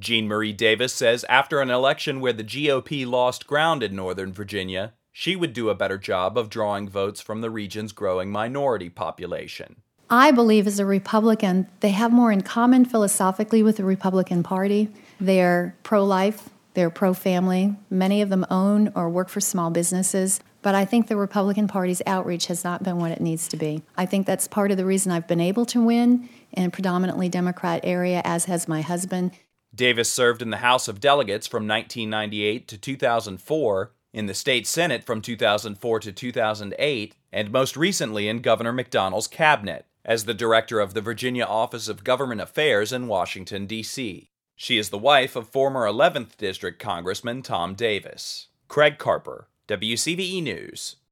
Jean Marie Davis says after an election where the GOP lost ground in Northern Virginia, she would do a better job of drawing votes from the region's growing minority population. I believe as a Republican, they have more in common philosophically with the Republican Party. They're pro-life, they're pro-family. Many of them own or work for small businesses. But I think the Republican Party's outreach has not been what it needs to be. I think that's part of the reason I've been able to win in a predominantly Democrat area, as has my husband. Davis served in the House of Delegates from 1998 to 2004, in the state Senate from 2004 to 2008, and most recently in Governor McDonnell's cabinet, as the director of the Virginia Office of Government Affairs in Washington, D.C. She is the wife of former 11th District Congressman Tom Davis. Craig Carper, WCVE News.